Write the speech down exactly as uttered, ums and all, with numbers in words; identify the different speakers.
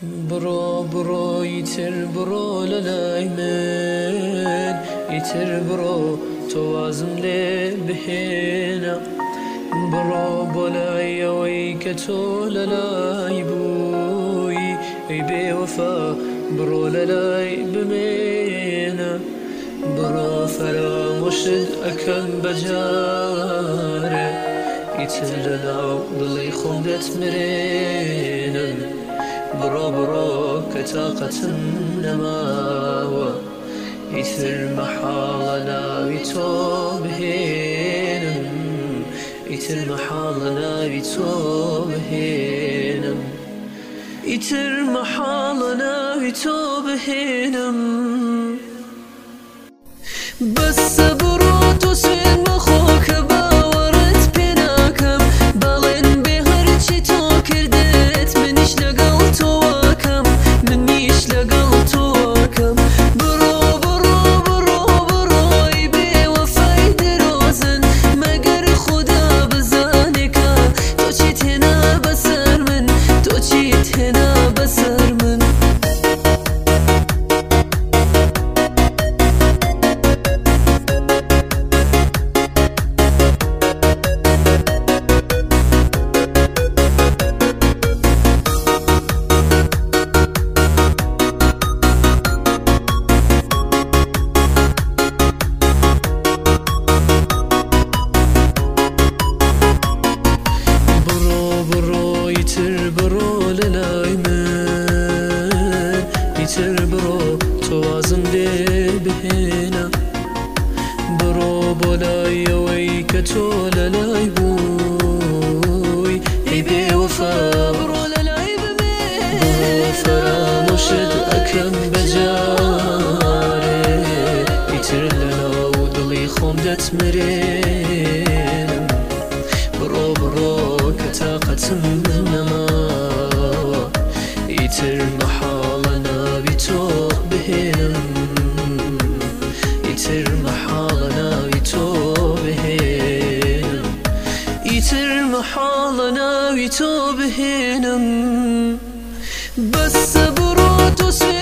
Speaker 1: برو برو يتر برو للاي من يتر برو توازن لي بهنا برو بولاي ويكتو للاي بوي اي بوفا برو للاي بمينا برو فلا مرشد أكم بجاره يتر للاو ضلي خمدت مرينا برو برو كتاقة النماوة يثر محالنا يتوبهنم يثر محالنا يتوبهنم يثر محالنا يتوبهنم بس برو تسين مخوك باورت بناكم بالين بهرچي تو كردت منيش لقل تواكم منيش لقل تواكم برو برو برو برو يبي وفاي دروزن مگر خدا بزانكا تو چيت هنا بسر من تو چيت هنا بسر من برو للاي من يتر برو توازن لي بهنا برو بولاي ويكتو للاي بوي يبي وفا برو للاي بمين برو فرا مرشد أكم بجاري يتر للاو ضلي خمدت مرين برو برو كتاقة النما يتر محالنا بتوبهنم يتر محالنا بتوبهنم يتر محالنا بتوبهنم بس برو تسوي